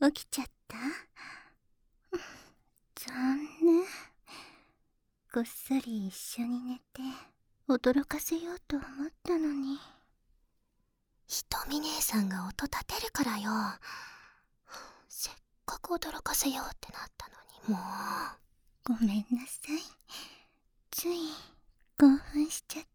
起きちゃった？残念。こっそり一緒に寝て驚かせようと思ったのに。 ひとみ姉さんが音立てるからよ。せっかく驚かせようってなったのに、もう。ごめんなさい。つい興奮しちゃって。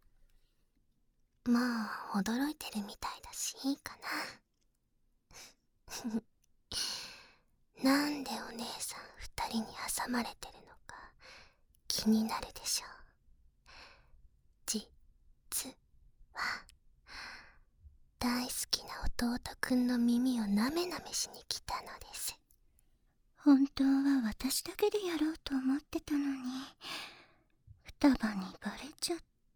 まあ驚いてるみたいだしいいかな。なんでお姉さん二人に挟まれてるのか気になるでしょう。実は大好きな弟くんの耳をなめなめしに来たのです。 本当は私だけでやろうと思ってたのに、双葉にバレちゃって。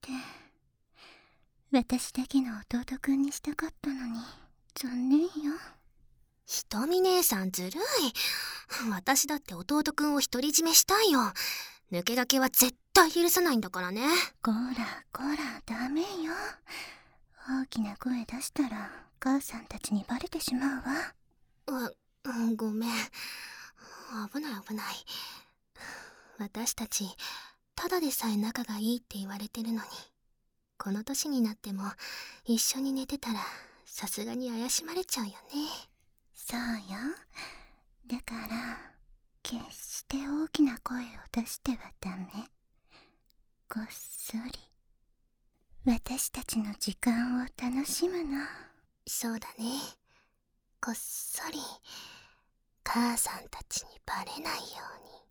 私だけの弟くんにしたかったのに残念よ。 ひとみ姉さんずるい。私だって弟くんを独り占めしたいよ。抜け駆けは絶対許さないんだからね。 こらこら、ダメよ。大きな声出したら母さんたちにバレてしまうわ。 ごめん。危ない危ない。私たちただでさえ仲がいいって言われてるのに、この年になっても一緒に寝てたらさすがに怪しまれちゃうよね。 そうよ。だから決して大きな声を出してはダメ。こっそり私たちの時間を楽しむの。 そうだね。こっそり母さんたちにバレないように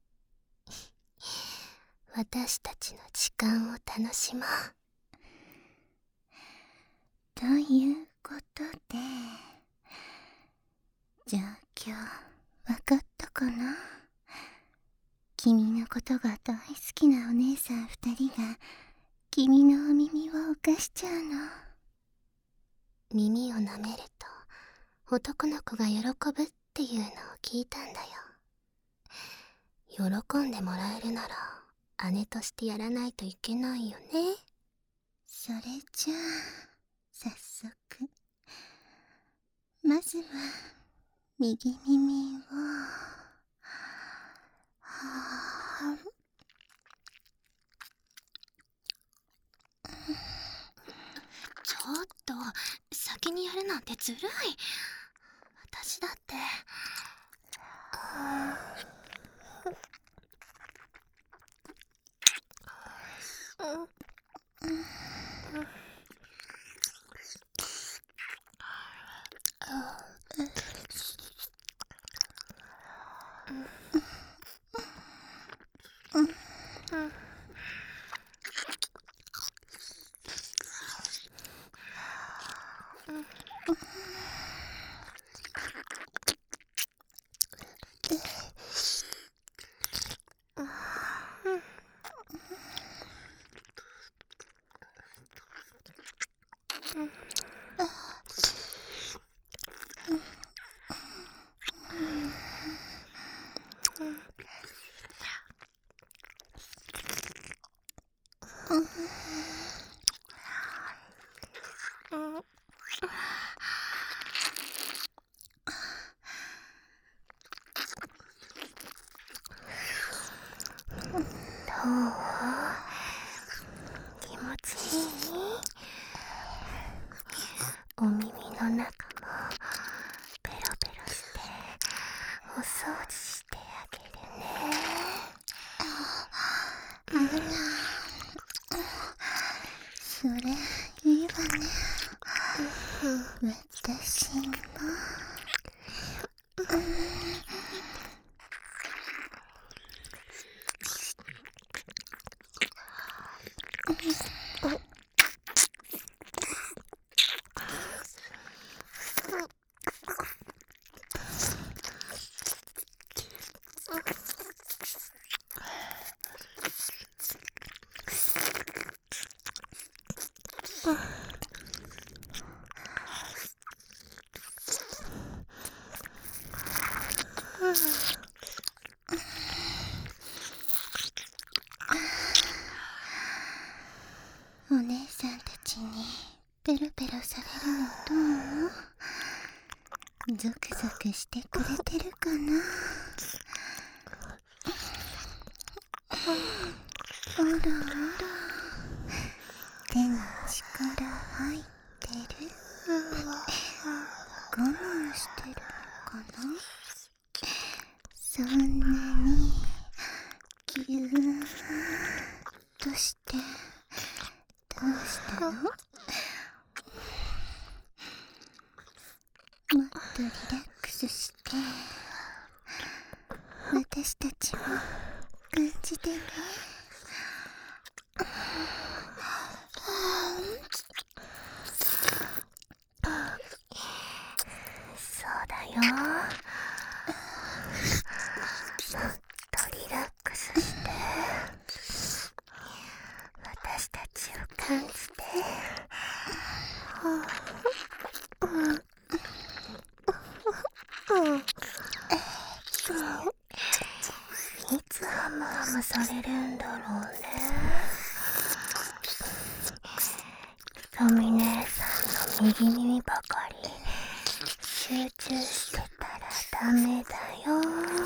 私たちの時間を楽しもう。 ということで、状況わかったかな？君のことが大好きなお姉さん二人が君のお耳を犯しちゃうの。 耳を舐めると男の子が喜ぶっていうのを聞いたんだよ。喜んでもらえるなら姉としてやらないといけないよね。 それじゃあ早速、まずは右耳をちょっと先にやるなんてずるい。私だって気持ちいい？お耳の中もペロペロしてお掃除してあげるね。 それいいわね。私もお姉さんたちにペロペロされるのどう？ ゾクゾクしてくれてるかな。あらあら、手に力入ってる。我慢してるのかな。そんなにぎゅーっとしてどうしたの。もっとリラックスして私たちも感じてね。 そうだよ。もっとリラックスして私たちを感じて。いつハムハムされるんだろうね。トミ姉さんの右耳ばかり集中してたらダメだよ。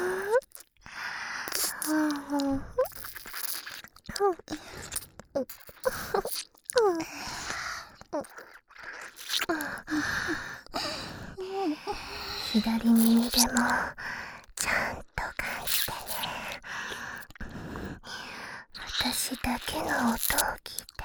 左耳でもちゃんと感じてね。私だけの音を聞いて。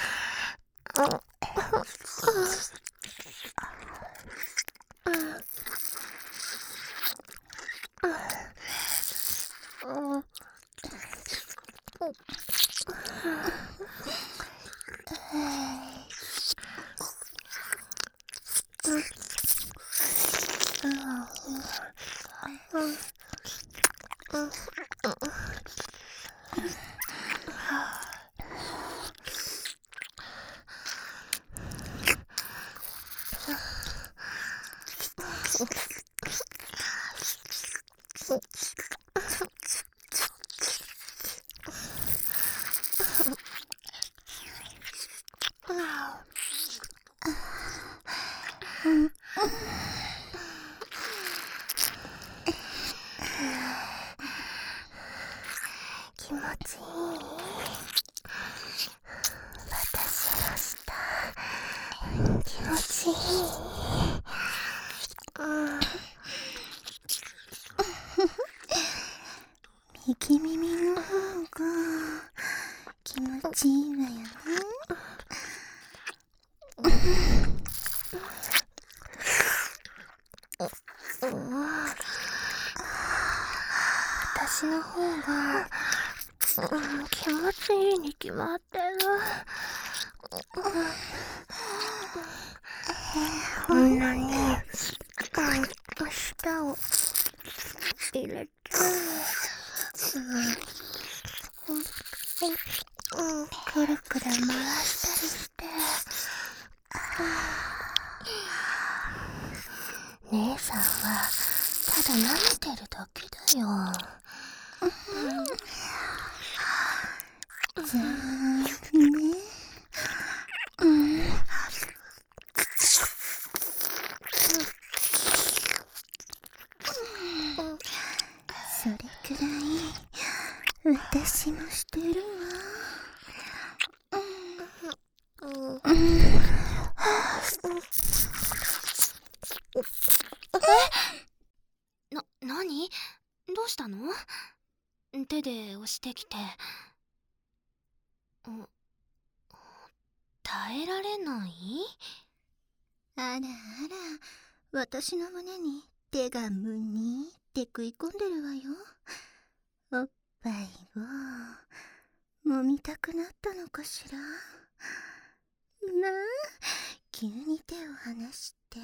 気持ちいい。私の舌気持ちいい。 右耳の方が気持ちいいわよね。 私の方が、気持ちいいに決まってる。こんなに舌を入れてくるくる回したりして。姉さんはただ舐めてるだけだよ。 じゃあね。それくらい私もしてるわ。 なに？どうしたの？手で押してきて。耐えられない？ あらあら、私の胸に手がむにって食い込んでるわよ。おっぱいを揉みたくなったのかしら。まあ、急に手を離して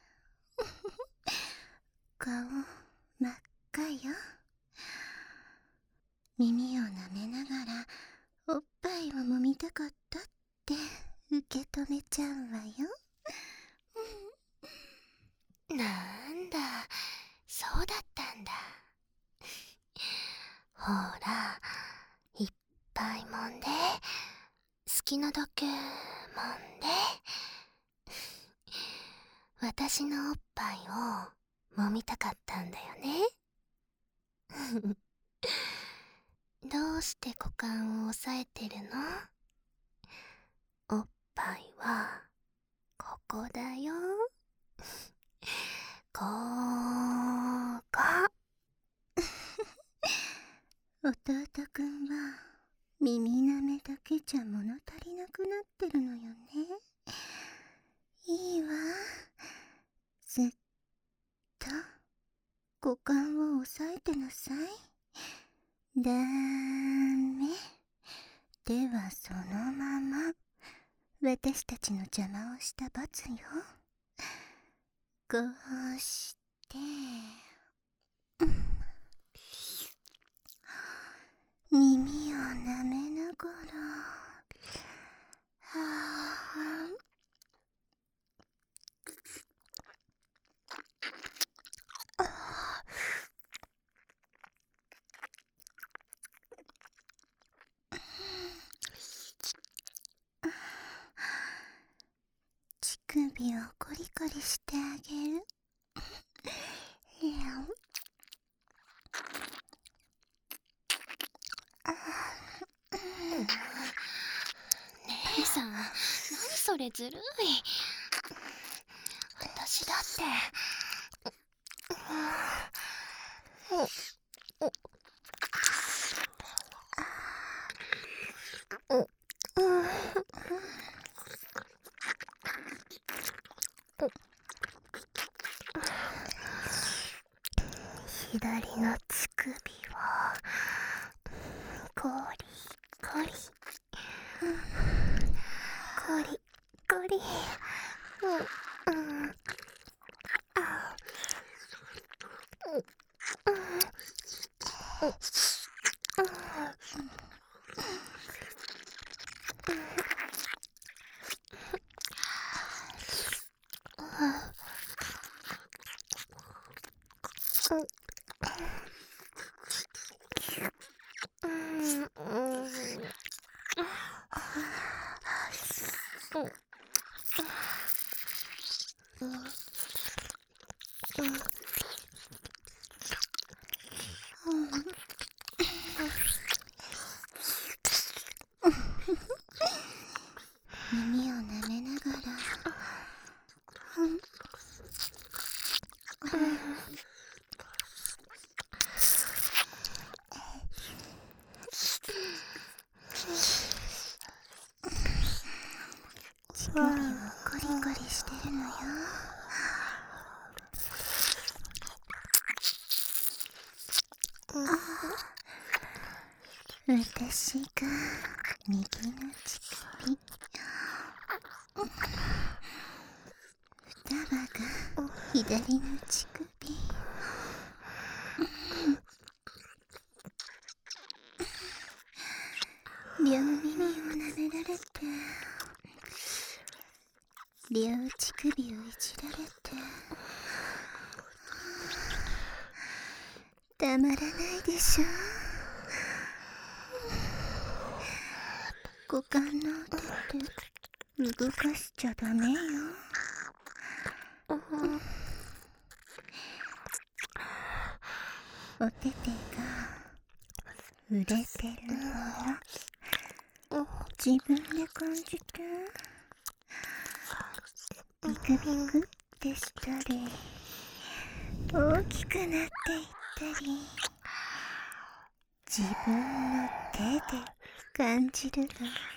顔真っ赤よ。耳を舐めながらおっぱいを揉みたかったって受け止めちゃうわよ。 なんだ、そうだったんだ。ほら、いっぱい揉んで、好きなだけ揉んで。 私のおっぱいを揉みたかったんだよね。どうして股間を押さえてるの？おっぱいはここだよ。ここ。 弟くんは耳舐めだけじゃ物足りなくなってるのよね。いいわ。ずっと股間を押さえてなさい。ダメ。ではそのまま私たちの邪魔をした罰よ。こうして、耳を舐めながら、乳首をコリコリしてあげる。 姉さん、何それずるい。私だって。左の乳首をコリコリコリコリ。 耳を舐めながら、乳首をコリコリしてるのよ。私が右の乳首、双葉が左の乳首。両耳を舐められて、両乳首をいじられて、たまらないでしょ。股間の手って動かしちゃダメよ。お手手が触れてるのよ。自分で感じて。ビクビクってしたり、大きくなっていったり、自分の手で感じるの。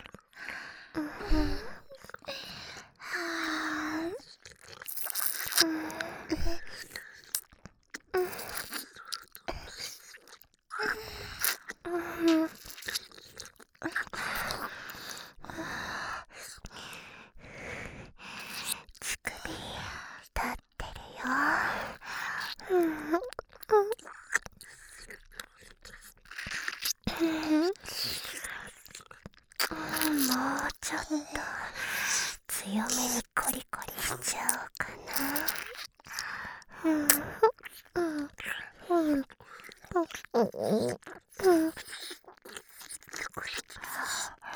乳首立ってるよ。もうちょっと強めにコリコリしちゃおうか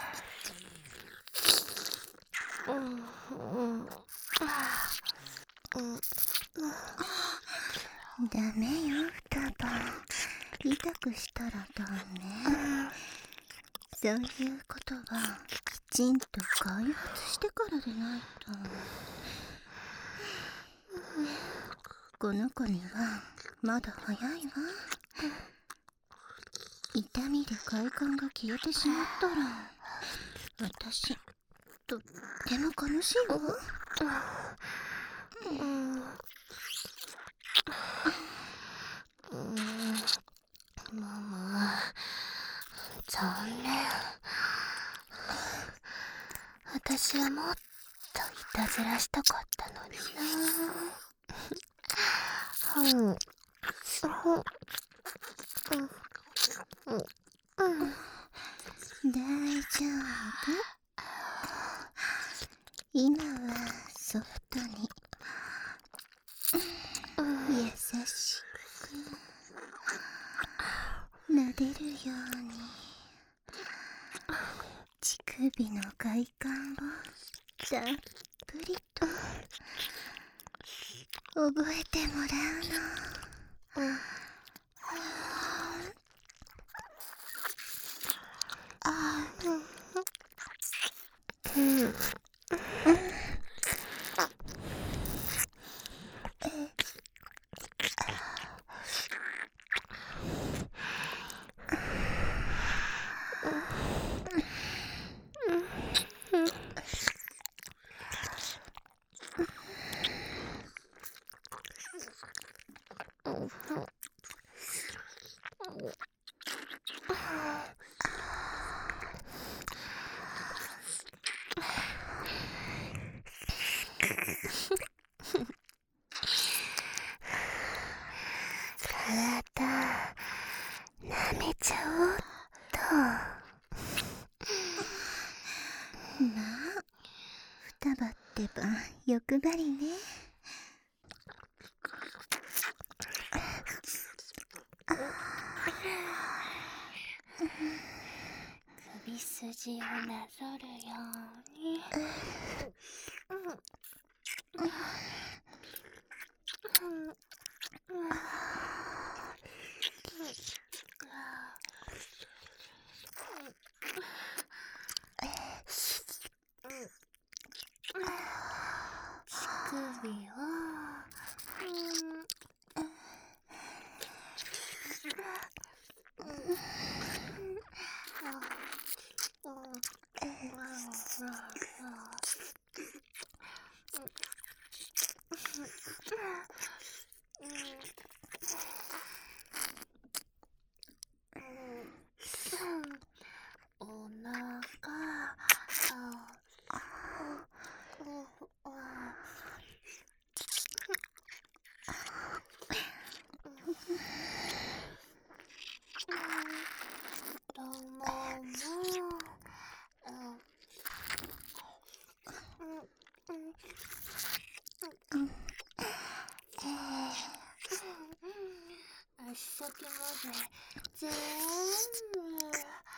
な。 ダメよ、双葉。痛くしたらダメ。そういうことはきちんと開発してからでないと。この子にはまだ早いわ。痛みで快感が消えてしまったら私とっても悲しいわ。 ママ、残念。私はもっといたずらしたかったのにな。 大丈夫。今はソフトに優しく撫でるように乳首の快感をたっぷりと覚えてもらうの。 体舐めちゃおうっと。 まあ双葉ってば欲張りね。 首筋をなぞるように。乳首をおなか太もも足先まで全部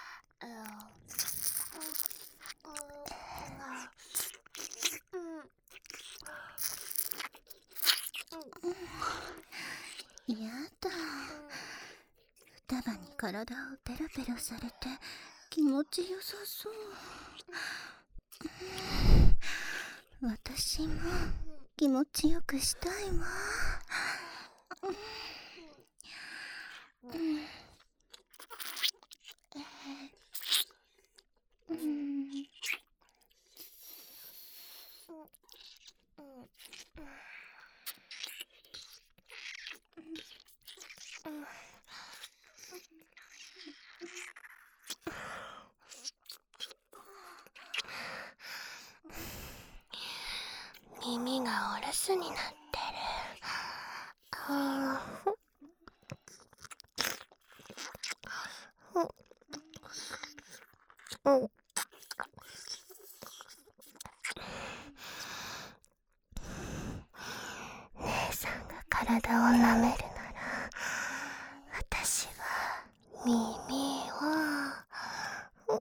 やだ、双葉に体をペロペロされて気持ちよさそう。私も気持ちよくしたいわ。 耳がお留守になってる。姉さんが体を舐めるなら、私は耳を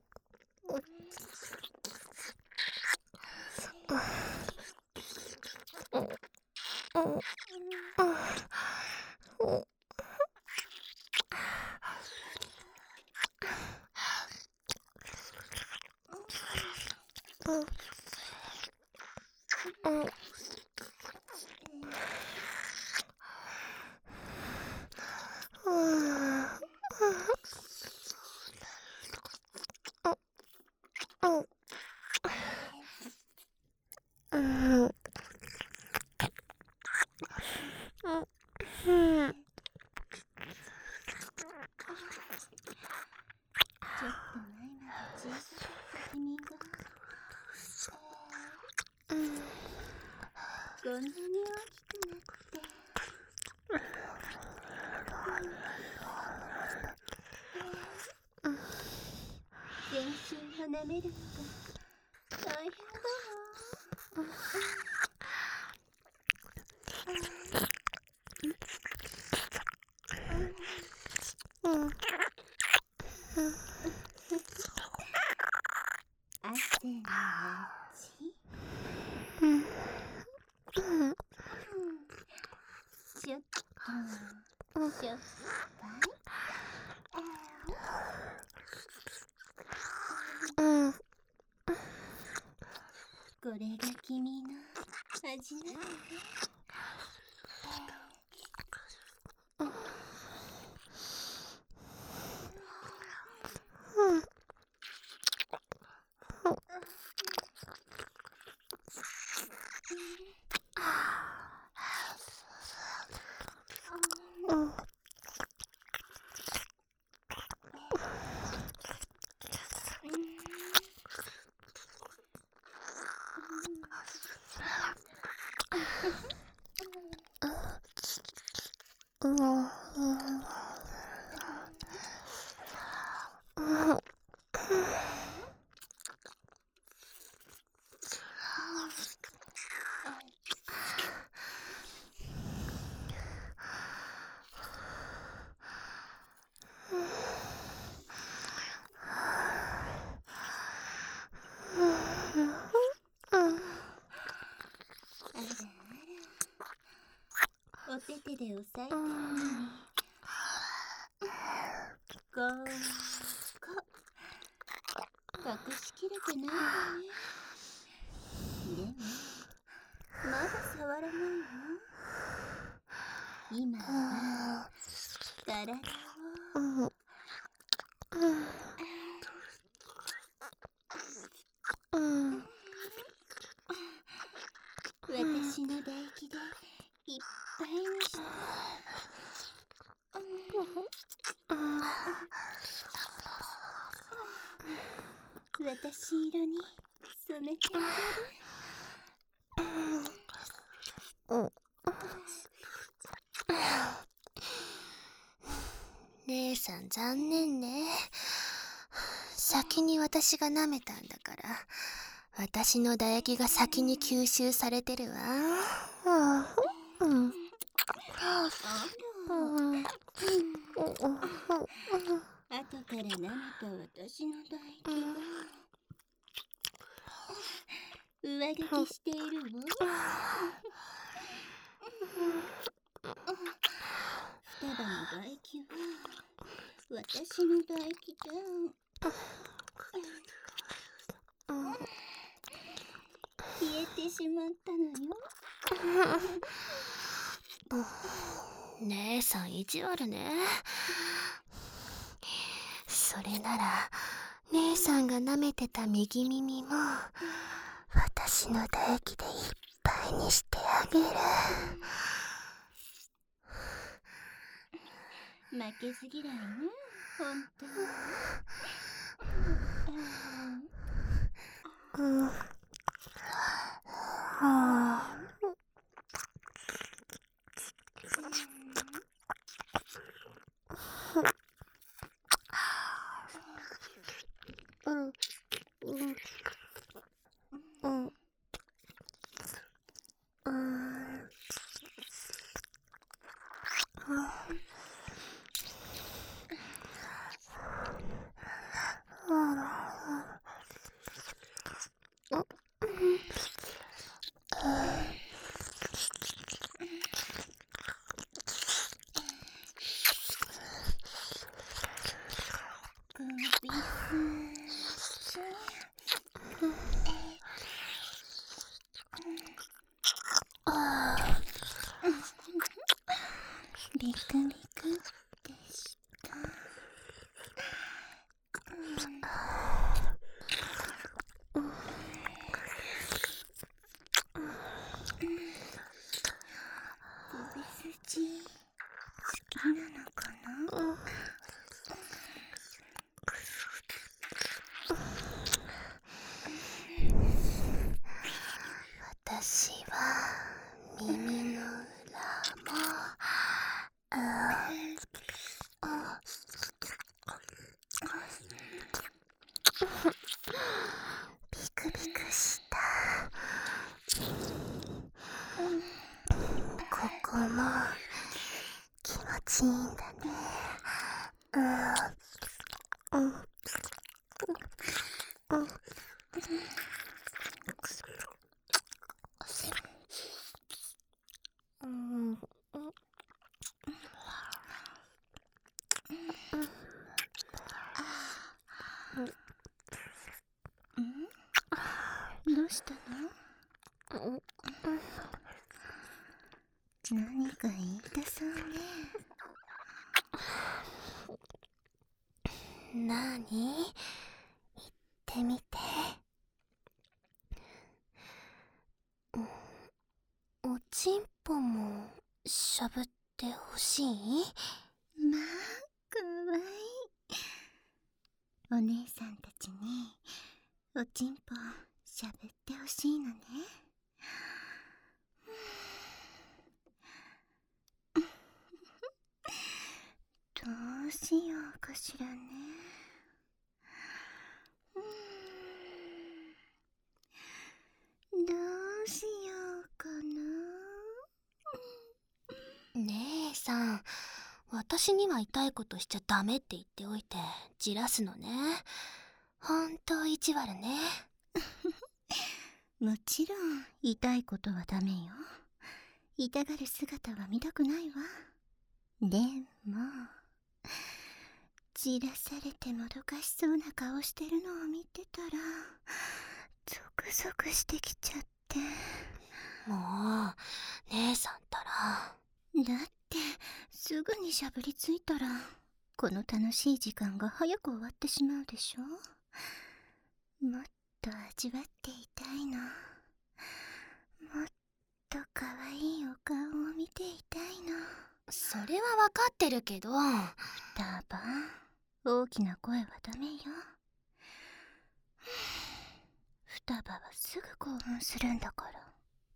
こんなに大きくなって全身を舐めるのが大変だわ。汗の味ちょっとしょっぱい。これが君の味なのね。お手手で押さえてるのに隠しきれてないわね。でもまだ触らないわ。今は体を私の唾液でいっぱいにして私色に染めてあげる。 姉さん残念ね。先に私が舐めたんだから、私の唾液が先に吸収されてるわ。 後から舐めた私の唾液が上書きしているわ。双葉の唾液は私の唾液で消えてしまったのよ。 姉さん意地悪ね。それなら姉さんが舐めてた右耳も私の唾液でいっぱいにしてあげる。 負けず嫌いね、ほんと。 は耳の裏もビクビクした。ここも気持ちいいんだね。 どうしたの？何か言いたそうね。 なに？言ってみて。おちんぽもしゃぶってほしい？ まあ、かわいい。お姉さんたちにおちんぽしゃぶってほしいのね。どうしようかしらね。どうしようかな。 姉さん、私には痛いことしちゃダメって言っておいてじらすのね。ほんと意地悪ね。 もちろん痛いことはダメよ。痛がる姿は見たくないわ。でもじらされてもどかしそうな顔してるのを見てたらゾクゾクしてきちゃって。 もう姉さんったら。 だってすぐにしゃぶりついたらこの楽しい時間が早く終わってしまうでしょ。もっと味わっていたいの。もっと可愛いお顔を見ていたいの。 それはわかってるけど。 双葉、大きな声はダメよ。双葉はすぐ興奮するんだから。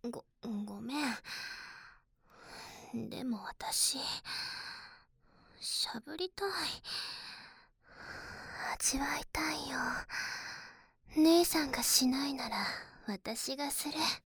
ごめん。でも私しゃぶりたい。味わいたいよ。姉さんがしないなら私がする。